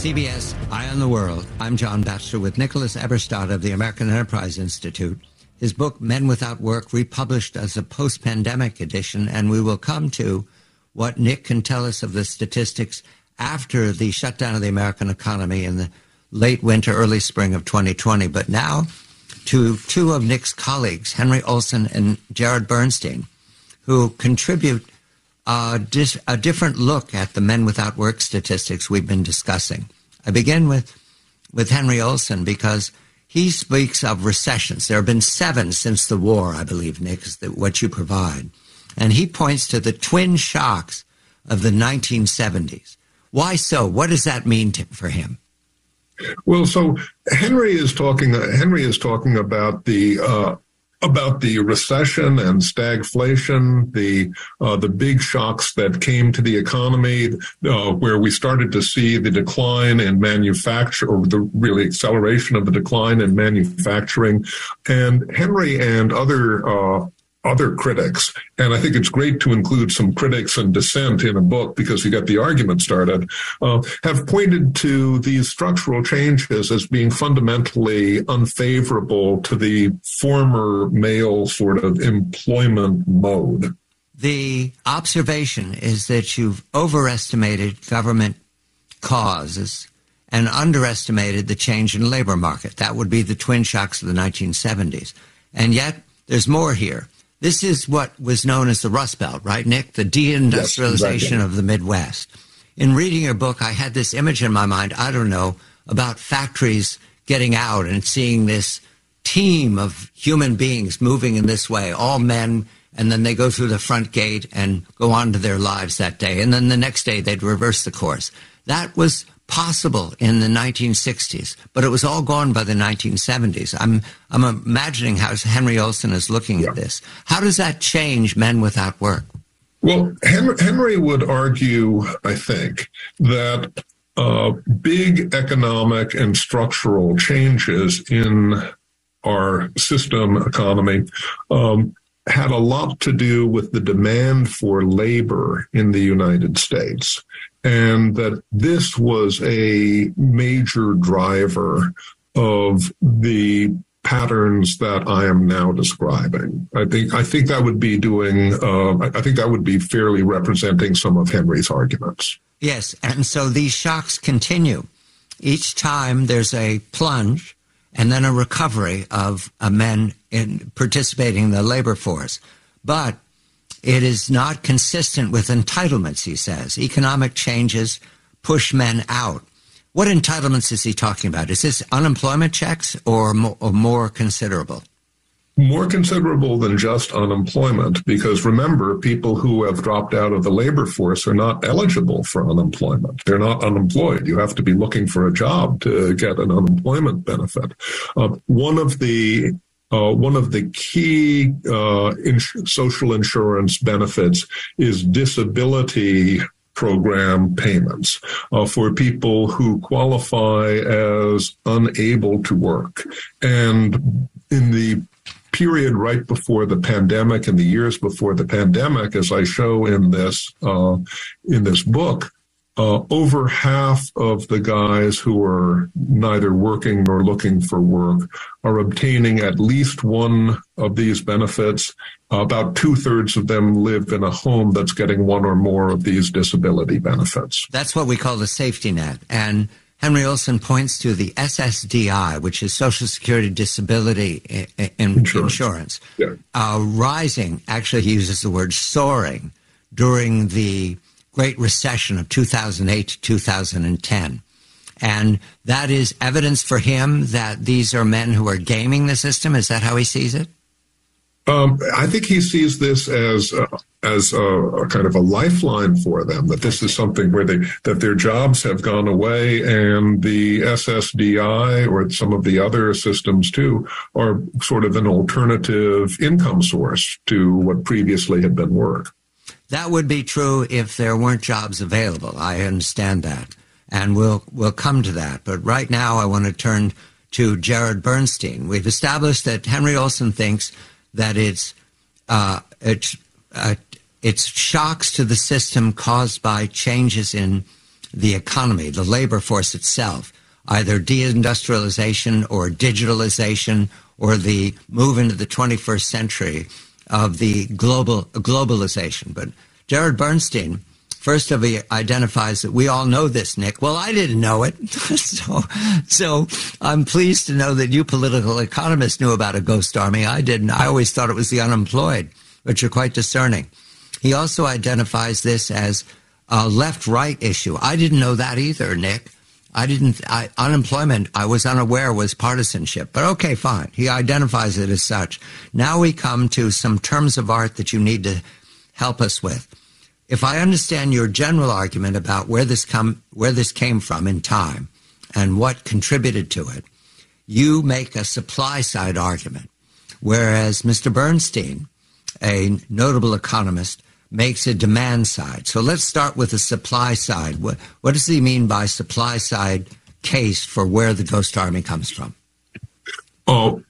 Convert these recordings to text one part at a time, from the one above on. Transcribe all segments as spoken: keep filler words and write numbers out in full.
C B S Eye on the World. I'm John Batchelor with Nicholas Eberstadt of the American Enterprise Institute. His book, Men Without Work, republished as a post-pandemic edition, and we will come to what Nick can tell us of the statistics after the shutdown of the American economy in the late winter, early spring of twenty twenty. But now to two of Nick's colleagues, Henry Olsen and Jared Bernstein, who contribute Uh, dis- a different look at the Men Without Work statistics we've been discussing. I begin with, with Henry Olsen because he speaks of recessions. There have been seven since the war, I believe, Nick, is the, what you provide. And he points to the twin shocks of the nineteen seventies. Why so? What does that mean to, for him? Well, so Henry is talking. Henry is talking about the uh, about the recession and stagflation, the uh, the big shocks that came to the economy, uh, where we started to see the decline in manufacture, or the really acceleration of the decline in manufacturing. And Henry and other uh, other critics, and I think it's great to include some critics and dissent in a book because you got the argument started, uh, have pointed to these structural changes as being fundamentally unfavorable to the former male sort of employment mode. The observation is that you've overestimated government causes and underestimated the change in labor market. That would be the twin shocks of the nineteen seventies. And yet there's more here. This is what was known as the Rust Belt, right, Nick? The deindustrialization yes, exactly. of the Midwest. In reading your book, I had this image in my mind, I don't know, about factories getting out and seeing this team of human beings moving in this way, all men, and then they go through the front gate and go on to their lives that day. And then the next day, they'd reverse the course. That was possible in the nineteen sixties, but it was all gone by the nineteen seventies. I'm I'm imagining how Henry Olsen is looking yeah. at this. How does that change Men Without Work? Well, Henry, Henry would argue, I think, that uh, big economic and structural changes in our system economy um, had a lot to do with the demand for labor in the United States, and that this was a major driver of the patterns that I am now describing. I think I think that would be doing. Uh, I think that would be fairly representing some of Henry's arguments. Yes, and so these shocks continue. Each time there's a plunge and then a recovery of uh, men in participating in the labor force. But it is not consistent with entitlements, he says. Economic changes push men out. What entitlements is he talking about? Is this unemployment checks or more, or more considerable? More considerable than just unemployment, because remember, people who have dropped out of the labor force are not eligible for unemployment. They're not unemployed. You have to be looking for a job to get an unemployment benefit. Uh, one of the Uh, one of the key uh, ins- social insurance benefits is disability program payments uh, for people who qualify as unable to work. And in the period right before the pandemic and the years before the pandemic, as I show in this uh, in this book, Uh, over half of the guys who are neither working nor looking for work are obtaining at least one of these benefits. Uh, about two-thirds of them live in a home that's getting one or more of these disability benefits. That's what we call the safety net. And Henry Olsen points to the S S D I, which is Social Security Disability I- I- Insurance, insurance yeah. uh, rising, actually he uses the word soaring, during the Great Recession of two thousand eight to two thousand ten. And that is evidence for him that these are men who are gaming the system. Is that how he sees it? Um, I think he sees this as uh, as a, a kind of a lifeline for them, that this is something where they that their jobs have gone away, and the S S D I or some of the other systems too are sort of an alternative income source to what previously had been work. That would be true if there weren't jobs available. I understand that, and we'll we'll come to that. But right now I want to turn to Jared Bernstein. We've established that Henry Olsen thinks that it's uh, it's uh, it's shocks to the system caused by changes in the economy, the labor force itself, either deindustrialization or digitalization or the move into the twenty-first century of the global globalization. But Jared Bernstein, first of all, identifies that we all know this, Nick. Well, I didn't know it. so, so I'm pleased to know that you political economists knew about a ghost army. I didn't. I always thought it was the unemployed, but you're quite discerning. He also identifies this as a left-right issue. I didn't know that either, Nick. I didn't, I, unemployment, I was unaware was partisanship, but okay, fine. He identifies it as such. Now we come to some terms of art that you need to help us with. If I understand your general argument about where this come, where this came from in time and what contributed to it, you make a supply side argument, whereas Mister Bernstein, a notable economist, makes a demand side. So let's start with the supply side. What, what does he mean by supply side case for where the ghost army comes from? Oh,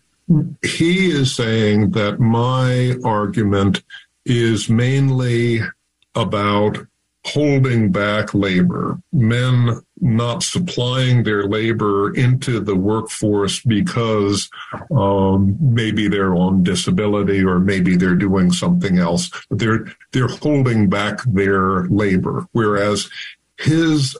he is saying that my argument is mainly about holding back labor, men not supplying their labor into the workforce because um, maybe they're on disability or maybe they're doing something else. They're they're holding back their labor, whereas his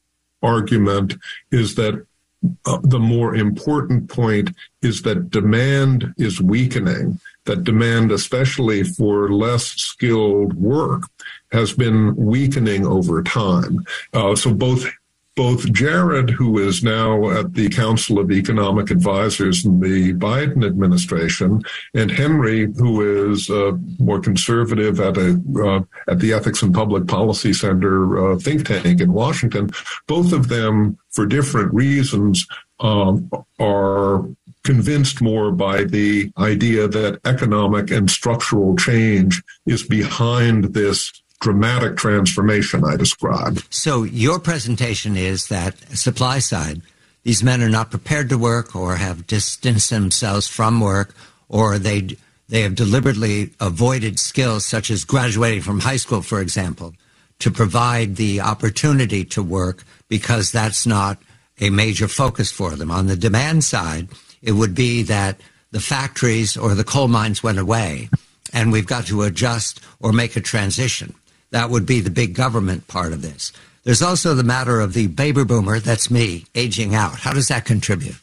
argument is that uh, the more important point is that demand is weakening, that demand, especially for less skilled work, has been weakening over time. Uh, so both both Jared, who is now at the Council of Economic Advisors in the Biden administration, and Henry, who is uh, more conservative at a uh, at the Ethics and Public Policy Center uh, think tank in Washington, both of them, for different reasons, um, are convinced more by the idea that economic and structural change is behind this dramatic transformation I described. So your presentation is that supply side, these men are not prepared to work or have distanced themselves from work, or they they have deliberately avoided skills such as graduating from high school, for example, to provide the opportunity to work because that's not a major focus for them. On the demand side, it would be that the factories or the coal mines went away and we've got to adjust or make a transition. That would be the big government part of this. There's also the matter of the baby boomer, that's me, aging out. How does that contribute?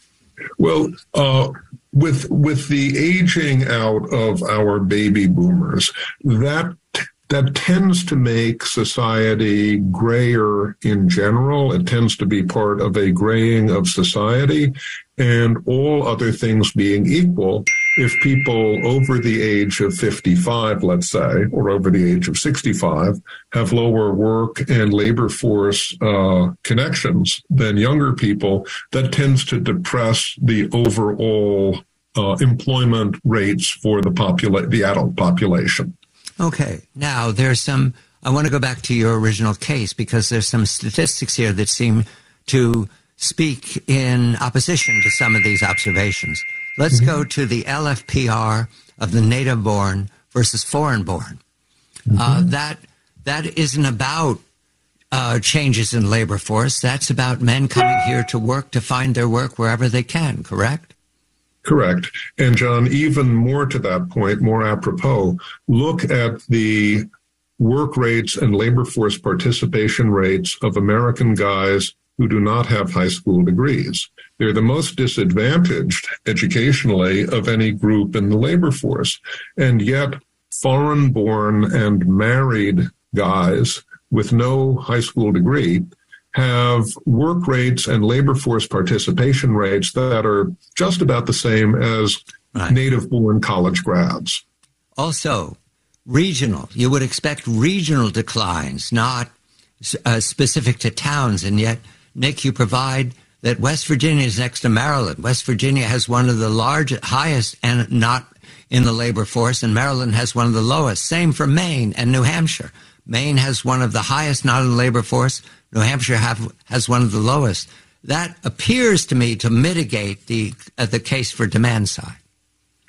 Well, uh, with with the aging out of our baby boomers, that that tends to make society grayer in general. It tends to be part of a graying of society. And all other things being equal, if people over the age of fifty-five, let's say, or over the age of sixty-five, have lower work and labor force uh, connections than younger people, that tends to depress the overall uh, employment rates for the popula- the adult population. Okay. Now, there's some, I want to go back to your original case because there's some statistics here that seem to speak in opposition to some of these observations. Let's mm-hmm. go to the L F P R of the native-born versus foreign-born. Mm-hmm. Uh, that that isn't about uh, changes in labor force. That's about men coming here to work, to find their work wherever they can, correct? Correct. And John, even more to that point, more apropos, look at the work rates and labor force participation rates of American guys who do not have high school degrees. They're the most disadvantaged educationally of any group in the labor force. And yet foreign-born and married guys with no high school degree have work rates and labor force participation rates that are just about the same as right. native-born college grads. Also, regional. You would expect regional declines, not uh, specific to towns, and yet, Nick, you provide that West Virginia is next to Maryland. West Virginia has one of the largest, highest, and not in the labor force, and Maryland has one of the lowest. Same for Maine and New Hampshire. Maine has one of the highest, not in the labor force. New Hampshire have, has one of the lowest. That appears to me to mitigate the uh, the case for demand side.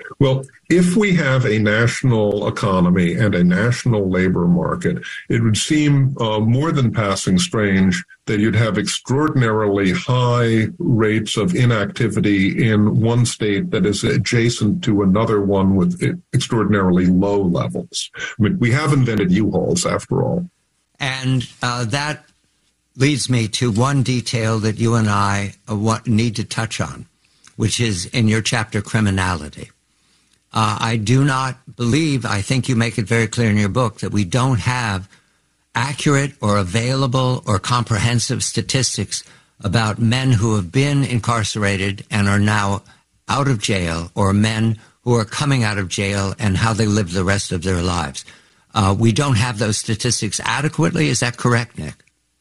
Well, if we have a national economy and a national labor market, it would seem uh, more than passing strange that you'd have extraordinarily high rates of inactivity in one state that is adjacent to another one with extraordinarily low levels. I mean, we have invented U-Hauls, after all. And uh, that leads me to one detail that you and I uh, want, need to touch on, which is in your chapter, Criminality. Uh, I do not believe, I think you make it very clear in your book, that we don't have accurate or available or comprehensive statistics about men who have been incarcerated and are now out of jail, or men who are coming out of jail and how they live the rest of their lives. Uh, we don't have those statistics adequately. Is that correct, Nick?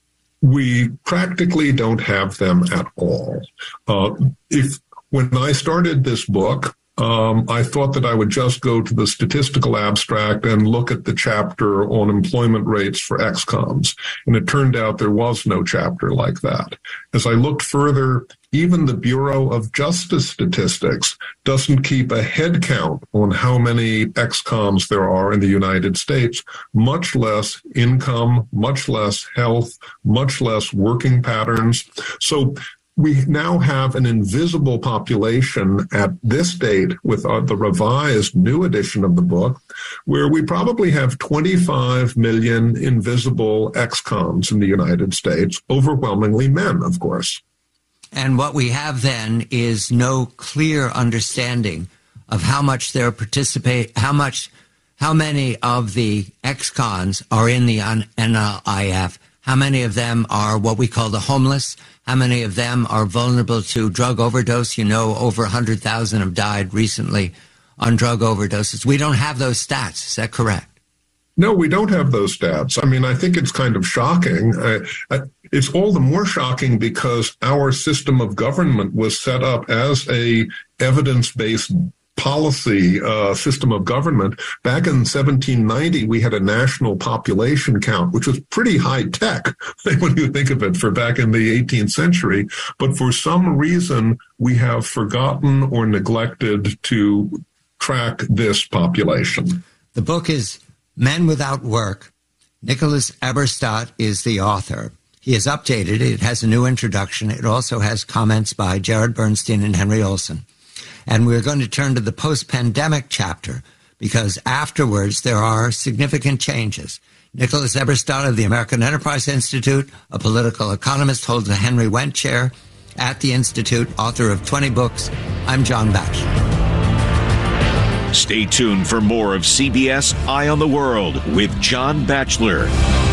We practically don't have them at all. Uh, if when I started this book, Um, I thought that I would just go to the statistical abstract and look at the chapter on employment rates for ex-cons. And it turned out there was no chapter like that. As I looked further, even the Bureau of Justice Statistics doesn't keep a head count on how many ex-cons there are in the United States, much less income, much less health, much less working patterns. So we now have an invisible population at this date with uh, the revised new edition of the book, where we probably have twenty-five million invisible ex-cons in the United States, overwhelmingly men, of course. And what we have then is no clear understanding of how much they're participate, how much, how many of the ex-cons are in the N L I F, how many of them are what we call the homeless, how many of them are vulnerable to drug overdose. You know, over one hundred thousand have died recently on drug overdoses. We don't have those stats. Is that correct? No, we don't have those stats. I mean, I think it's kind of shocking. I, I, it's all the more shocking because our system of government was set up as a evidence-based policy uh, system of government. Back in seventeen ninety, we had a national population count, which was pretty high tech when you think of it for back in the eighteenth century. But for some reason, we have forgotten or neglected to track this population. The book is Men Without Work. Nicholas Eberstadt is the author. He has updated it. It has a new introduction. It also has comments by Jared Bernstein and Henry Olsen. And we're going to turn to the post-pandemic chapter because afterwards there are significant changes. Nicholas Eberstadt of the American Enterprise Institute, a political economist, holds the Henry Wendt Chair at the Institute, author of twenty books. I'm John Batchelor. Stay tuned for more of C B S Eye on the World with John Batchelor.